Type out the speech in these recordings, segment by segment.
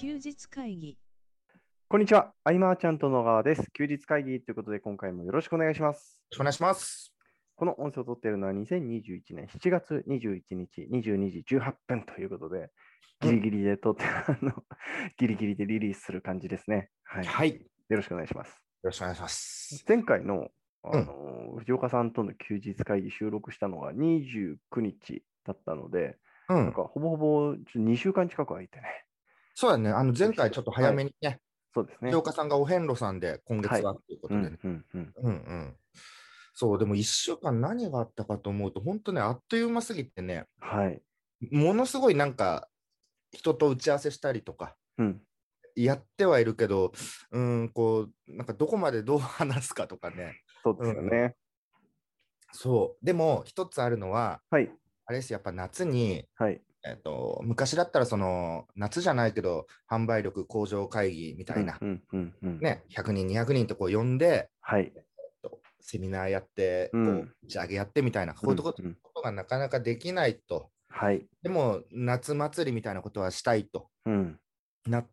休日会議。 こんにちは。アイマーちゃんと野川です。休日会議ということで、今回もよろしくお願いします。 よろしくお願いします。 この音声を撮っているのは2021年7月21日22時18分ということで、ギリギリで撮って、ギリギリでリリースする感じですね。はい。 はい。よよろしくお願いします。 ろしくお願いします。 前回の、藤岡さんとの休日会議収録したのが29日だったので、なんかほぼほぼ2週間近く空いてね。 そうだね。前回ちょっと早めにね、 そうですね。 藤岡さんがお遍路さんで今月はということでね。そう、でも1週間何があったかと思うと、本当ね、あっという間すぎてね、 はい。 ものすごいなんか、人と打ち合わせしたりとか、やってはいるけど、なんかどこまでどう話すかとかね。 そうですよね。 そう。でも、一つあるのは、 はい。 あれです、やっぱ夏に、 はい。 昔だったら夏じゃないけど販売力向上会議みたいな、ね、100人200人とこう呼んで、 はい、 セミナーやってこう打ち上げやってみたいな、こういうことがなかなかできないと、 はい、 でも夏祭りみたいなことはしたいと、なって、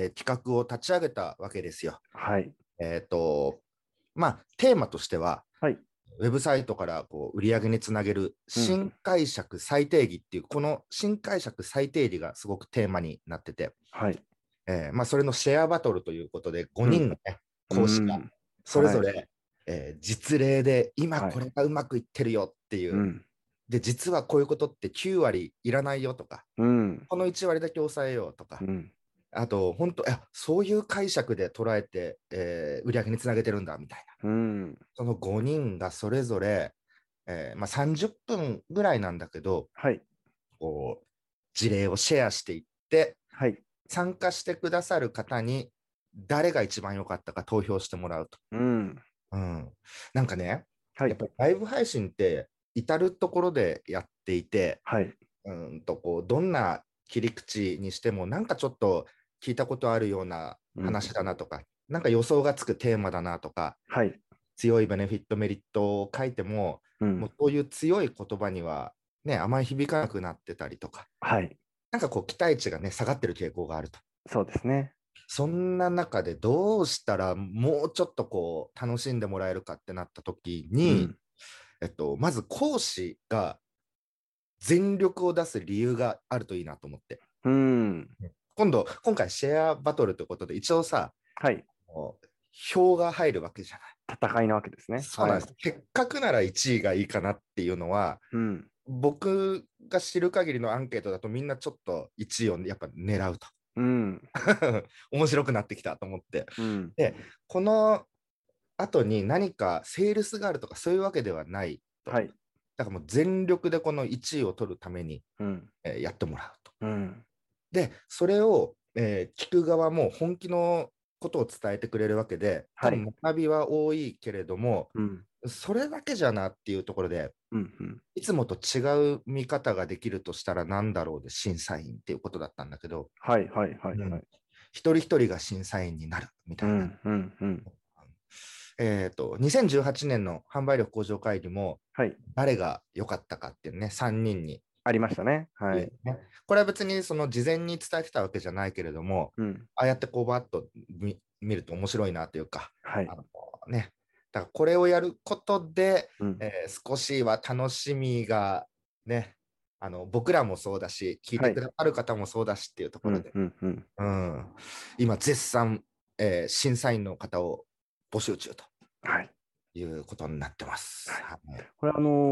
企画を立ち上げたわけですよ。 はい、 まあテーマとしては、 はい、 ウェブサイトからこう売り上げにつなげる新解釈再定義っていう、この新解釈再定義がすごくテーマになってて、 はい、 まあそれのシェアバトルということで5人の、ね講師がそれぞれ、実例で今これがうまくいってるよっていう、で実はこういうことって9割いらないよとか、この1割だけ抑えようとか、あと本当そういう解釈で捉えて、売り上げにつなげてるんだみたいな、その5人がそれぞれ、まあ、30分ぐらいなんだけど、 はい、 こう事例をシェアしていって、 はい、 参加してくださる方に誰が一番良かったか投票してもらうと。なんかね、やっぱりライブ配信って至るところでやっていて、こうどんな切り口にしてもなんかちょっと聞いたことあるような話だなとか、なんか予想がつくテーマだなとか、強いベネフィットメリットを書いても、もうそういう強い言葉にはね、あまり響かなくなってたりとか、なんかこう期待値がね、下がってる傾向があると。 そうですね。 そんな中でどうしたらもうちょっとこう楽しんでもらえるかってなった時に、まず講師が全力を出す理由があるといいなと思って。今回シェアバトルということで一応さ、票が入るわけじゃない。 戦いなわけですね。 そうなんです。せっかくなら1位がいいかなっていうのは、僕が知る限りのアンケートだとみんなちょっと1位をやっぱ狙うと。面白くなってきたと思って。で、この後に何かセールスがあるとかそういうわけではないと。だからもう全力でこの1位を取るために、やってもらうと。で、それを、聞く側も本気のことを伝えてくれるわけで、多分学びは多いけれども、それだけじゃなっていうところで、いつもと違う見方ができるとしたら何だろうで審査員っていうことだったんだけど、一人一人が審査員になるみたいな。2018年の販売力向上会議も、誰が良かったかっていうね、3人に。 ありましたね。 これは別にその事前に伝えてたわけじゃないけれども、ああやってこうバッと見ると面白いなというか、ね、だからこれをやることで、少しは楽しみがね、僕らもそうだし、聞いてくださる方もそうだしっていうところで、今絶賛、審査員の方を募集中ということになってます。 これ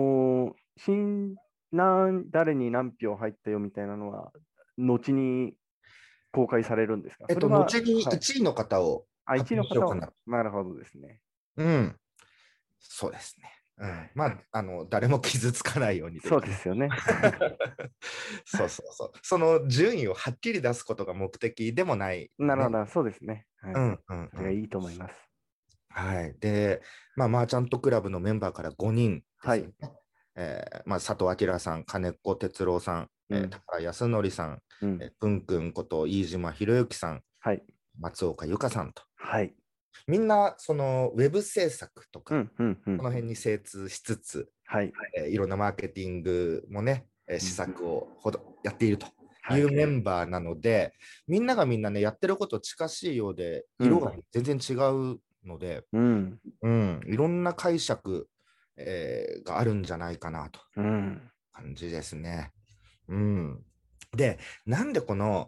誰に何票入ったよみたいなのは、後に公開されるんですか？ 後に1位の方を発表しようかな。なるほどですね。 そうですね。まあ、誰も傷つかないように。 そうですよね。 そう。その順位をはっきり出すことが目的でもない、 なるほど、そうですね。それがいいと思います。 で、まあ、マーチャントクラブのメンバーから5人ですよね。佐藤明さん、金子哲郎さん、高康則さん、くんくんこと飯島博之さん、松岡由香さんと。みんなそのウェブ制作とか、この辺に精通しつつ、いろんなマーケティングもね、施策をやっているというメンバーなので、みんながみんなね、やってること近しいようで、色が全然違うので、いろんな解釈、があるんじゃないかなと感じですね。で、なんでこの、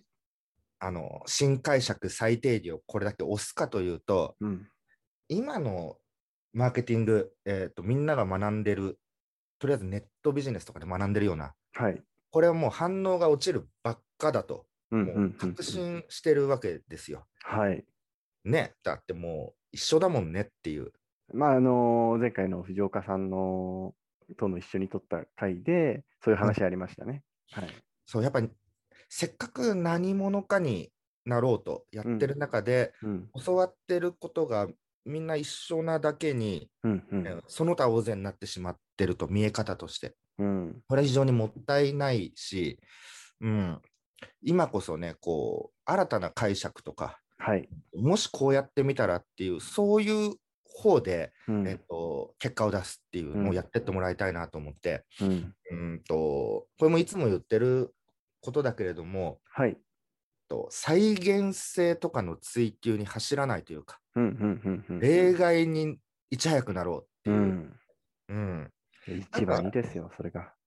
新解釈最定義をこれだけ押すかというと、今のマーケティング、みんなが学んでる、とりあえずネットビジネスとかで学んでるような、これはもう反応が落ちるばっかだと、もう確信してるわけですよ。ね、だってもう一緒だもんねっていう。 まあ、前回の藤岡さんのとの一緒に撮った回で、そういう話ありましたね。 そう、やっぱりせっかく何者かになろうとやってる中で、教わってることがみんな一緒なだけに、その他大勢になってしまってると、見え方として。これは非常にもったいないし、今こそね、こう、新たな解釈とか、もしこうやってみたらっていう、そういう方で、結果を出すっていうのをやってってもらいたいなと思って、これもいつも言ってることだけれども、再現性とかの追求に走らないというか、例外にいち早くなろうっていう。 一番いいですよ、それが。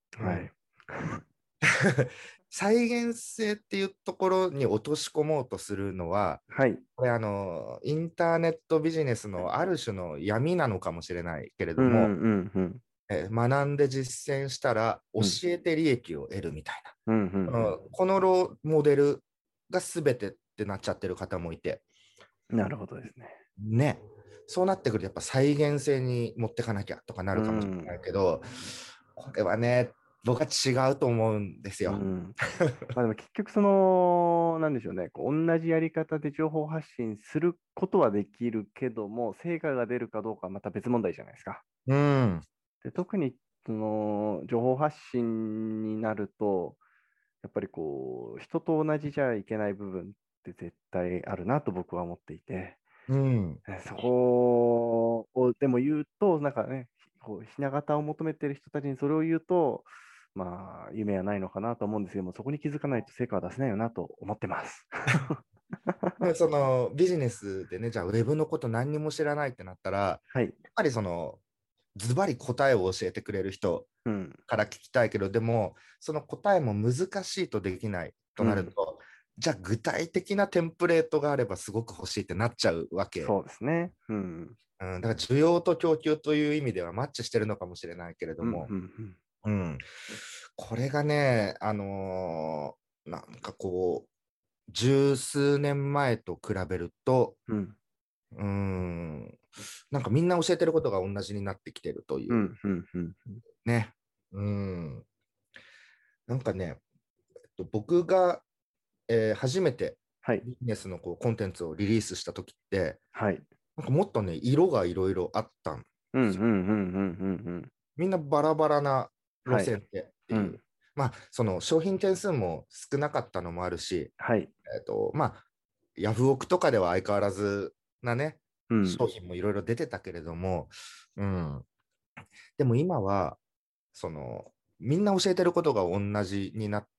再現性っていうところに落とし込もうとするのは、これインターネットビジネスのある種の闇なのかもしれないけれども、学んで実践したら教えて利益を得るみたいな、このモデルが全てってなっちゃってる方もいて。 なるほどですね。 ね。そうなってくるとやっぱ再現性に持ってかなきゃとかなるかもしれないけど、これはね、僕は違うと思うんですよ。 でも結局なんでしょうね、同じやり方で情報発信することはできるけども、成果が出るかどうかはまた別問題じゃないですか。で特に情報発信になると、やっぱり人と同じじゃいけない部分って絶対あるなと僕は思っていて、そこをでも言うと、なんかね、ひな形を求めてる人たちにそれを言うと、まあ、夢はないのかなと思うんですけども、そこに気づかないと成果は出せないよなと思ってます。 そのビジネスでね、じゃあウェブのこと何にも知らないってなったら、やっぱりズバリ答えを教えてくれる人から聞きたいけど、でもその答えも難しいとできないとなると、じゃあ具体的なテンプレートがあればすごく欲しいってなっちゃうわけ。 そうですね。 だから需要と供給という意味ではマッチしてるのかもしれないけれども、これがね、なんかこう、十数年前と比べると、なんかみんな教えてることが同じになってきてるという。ね。なんかね、僕が、初めてビジネスのコンテンツをリリースした時って、なんかもっとね、色がいろいろあったんですよ。みんなバラバラな路線でっていう。まあ、その商品点数も少なかったのもあるし、まあ、ヤフオクとかでは相変わらずなね、商品もいろいろ出てたけれども、でも今は、みんな教えてることが同じになって、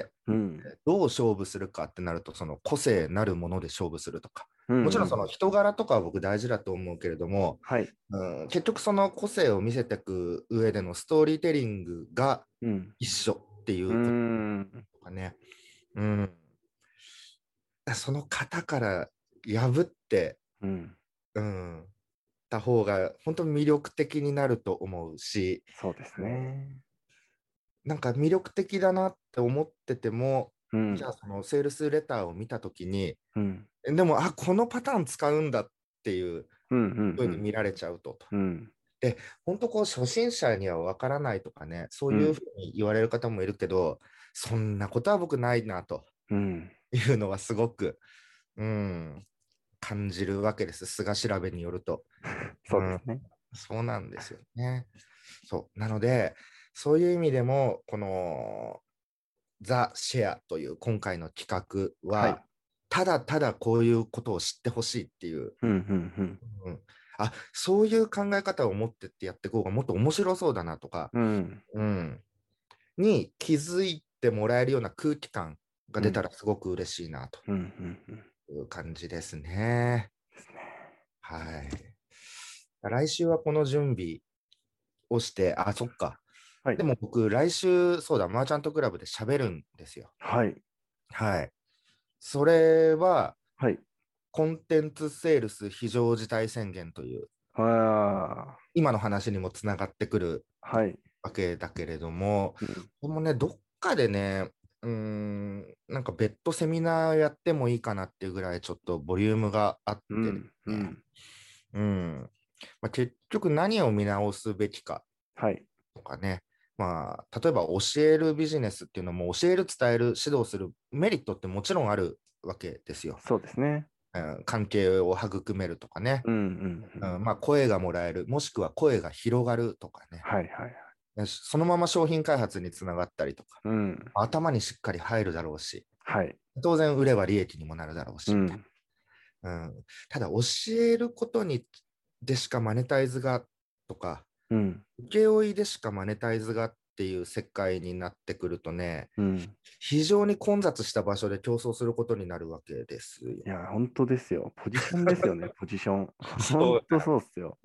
どう勝負するかってなると、その個性なるもので勝負するとか、もちろんその人柄とかは僕大事だと思うけれども、結局その個性を見せていく上でのストーリーテリングが一緒っていうこととかね、その型から破って、た方が本当に魅力的になると思うし、 そうですね。 なんか魅力的だなって思ってても、じゃあそのセールスレターを見たときに、でも、このパターン使うんだっていうふうに見られちゃうと。で、本当初心者には分からないとかね、そういうふうに言われる方もいるけど、そんなことは僕ないなというのはすごく、感じるわけです。菅調べによると。 そうですね。 そうなんですよね。そう。なので、そういう意味でも、このザ・シェアという今回の企画は、ただただこういうことを知ってほしいっていう、そういう考え方を持ってってやっていこうがもっと面白そうだなとか、に気づいってもらえるような空気感が出たらすごく嬉しいなという感じですね。はい。来週はこの準備をして、あ、そっか。はい、でも僕、来週、そうだ、マーチャントクラブで喋るんですよ。 はい。 はい。それは、 はい、 コンテンツセールス非常事態宣言という、今の話にもつながってくるわけだけれども、これもね、どっかでね、なんか別途セミナーやってもいいかなっていうぐらいちょっとボリュームがあってね、まあ、結局何を見直すべきかとかね、まあ、例えば教えるビジネスっていうのも教える、伝える、指導するメリットってもちろんあるわけですよ。 そうですね。 関係を育めるとかね、まあ、声がもらえる、もしくは声が広がるとかね、そのまま商品開発につながったりとか、頭にしっかり入るだろうし、当然売れば利益にもなるだろうし、ただ教えることにでしかマネタイズがとか、請負でしかマネタイズがっていう世界になってくるとね、非常に混雑した場所で競争することになるわけですよ。 いや、本当ですよ。ポジションですよね、ポジション。本当そうっすよ。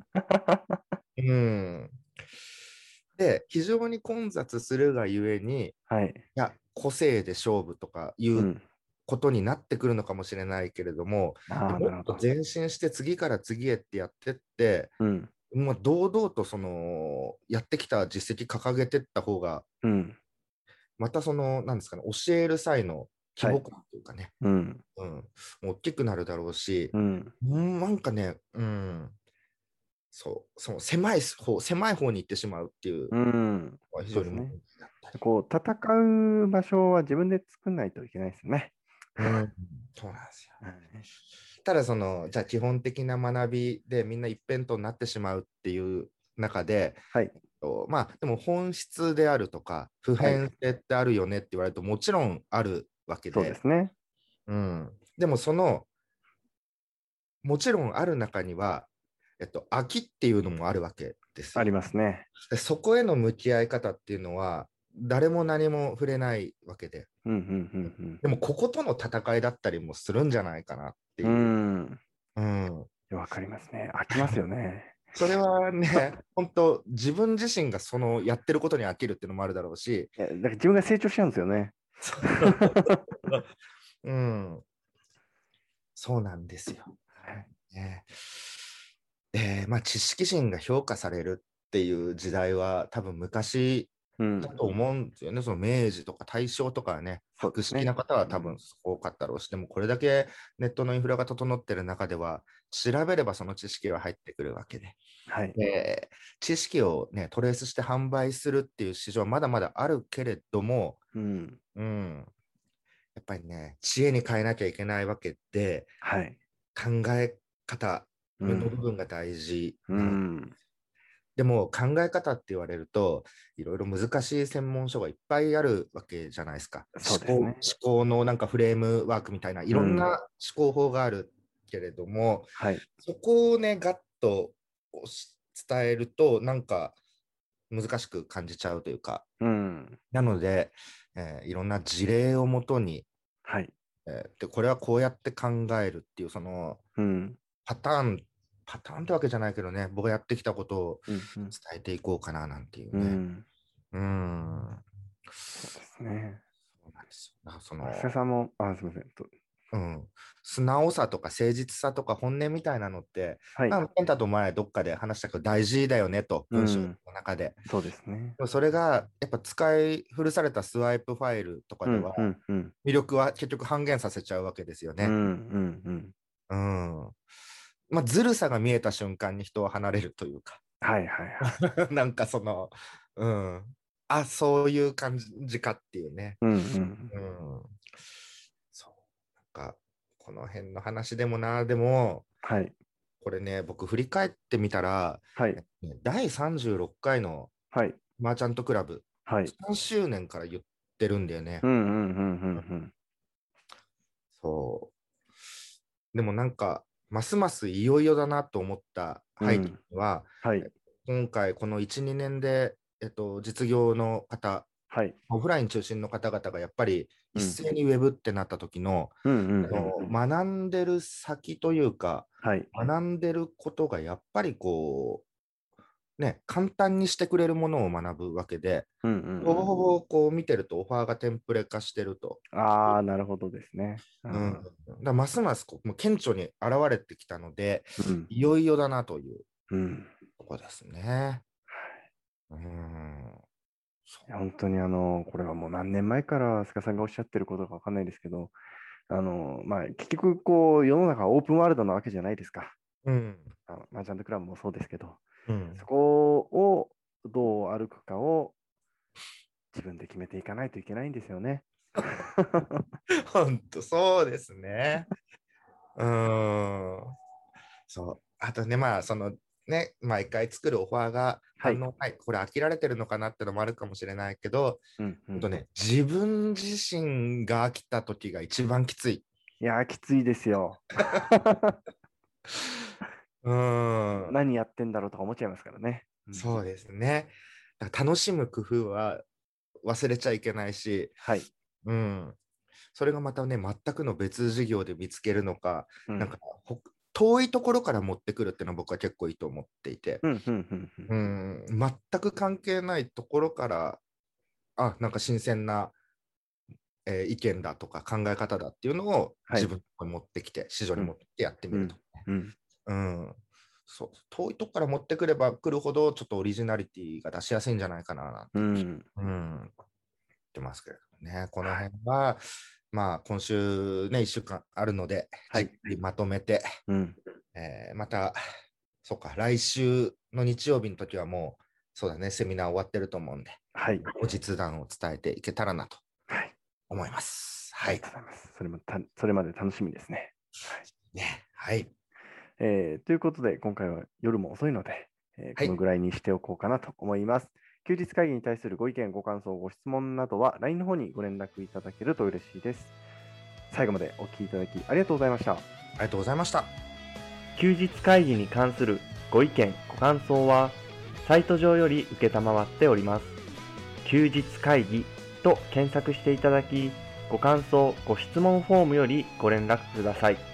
で、非常に混雑するがゆえに、いや、個性で勝負とかいうことになってくるのかもしれないけれども、もっと前進して次から次へってやってって、もう堂々とそのやってきた実績掲げていった方が、またその、なんですかね、教える際の規模感というかね、大きくなるだろうし、なんかね、その狭い方に行ってしまうっていうのは非常に問題だったり。 こう、戦う場所は自分で作んないといけないですよね。 そうなんですよ。ただ、じゃあ基本的な学びでみんな一辺倒になってしまうっていう中で、まあ、でも本質であるとか、普遍性ってあるよねって言われると、もちろんあるわけで。 そうですね。 でも、もちろんある中には、飽きっていうのもあるわけですよ。 ありますね。 そこへの向き合い方っていうのは、誰も何も触れないわけで。でも、こことの戦いだったりもするんじゃないかなっていう。 わかりますね。飽きますよね。 それはね、本当自分自身がそのやってることに飽きるっていうのもあるだろうし。 だから自分が成長しちゃうんですよね。 そうなんですよ。まあ、知識人が評価されるっていう時代は多分昔だと思うんですよね。その明治とか大正とかはね、博識な方は多分多かったろうし、でもこれだけネットのインフラが整ってる中では、調べればその知識は入ってくるわけで。知識をね、トレースして販売するっていう市場はまだまだあるけれども、やっぱりね、知恵に変えなきゃいけないわけで、考え方の部分が大事なの。でも考え方って言われると、いろいろ難しい専門書がいっぱいあるわけじゃないですか。思考のなんかフレームワークみたいな、いろんな思考法があるけれども、そこをね、ガッと伝えると、なんか難しく感じちゃうというか、なので、いろんな事例をもとに、でこれはこうやって考えるっていう、その、パターンってわけじゃないけどね、僕がやってきたことを伝えていこうかななんていうね。 そうですね。 そうなんですよ。 瀬さんも、すみません。 素直さとか誠実さとか本音みたいなのって、健太と前どっかで話したけど大事だよねと、文章の中で。 そうですね。 それがやっぱ使い古されたスワイプファイルとかでは、魅力は結局半減させちゃうわけですよね。まあ、ずるさが見えた瞬間に人は離れるというか。なんかそういう感じかっていうね。そう。なんか、この辺の話でもでも、これね、僕振り返ってみたら、第36回のマーチャントクラブ、3周年から言ってるんだよね。そう。でもなんか、ますますいよいよだなと思った背景は、今回この1、2年で、実業の方はい、 オフライン中心の方々がやっぱり一斉にウェブってなった時の、学んでる先というか、 はい、 学んでることがやっぱりこう、ね、簡単にしてくれるものを学ぶわけで、ほぼほぼこう見てるとオファーがテンプレ化してると。 ああ、なるほどですね。 だますますこうもう顕著に現れてきたので、いよいよだなというとこですね。 本当にこれはもう何年前から菅さんがおっしゃってることかわかんないですけど、結局こう世の中はオープンワールドなわけじゃないですか。マーチャントクラブもそうですけど、そこをどう歩くかを自分で決めていかないといけないんですよね。 本当そうですね。そう。あとね、そのね、毎回作るオファーが反応ない、これ飽きられてるのかなってのもあるかもしれないけど、自分自身が飽きた時が一番きつい。 いや、きついですよ。何やってんだろうとか思っちゃいますからね。 そうですね。楽しむ工夫は忘れちゃいけないし、それがまたね、全くの別事業で見つけるのか、なんか遠いところから持ってくるっていうのは僕は結構いいと思っていて、全く関係ないところから、なんか新鮮な、意見だとか考え方だっていうのを自分に持ってきて、市場に持ってきてやってみると。そう遠いとこから持ってくれば来るほどちょっとオリジナリティが出しやすいんじゃないかななんて、言ってますけれどもね。この辺は、今週ね、1週間あるので、じっくりまとめて、また、そうか、来週の日曜日の時はもう、そうだね、セミナー終わってると思うんで、後日談を伝えていけたらなと思います。 はい。ありがとうございます。それまで楽しみですね。 はい。 ということで、今回は夜も遅いので、このぐらいにしておこうかなと思います。休日会議に対するご意見、ご感想、ご質問などは LINE の方にご連絡いただけると嬉しいです。最後までお聞きいただきありがとうございました。 ありがとうございました。 休日会議に関するご意見、ご感想は、サイト上より受けたまわっております。休日会議と検索していただき、ご感想、ご質問フォームよりご連絡ください。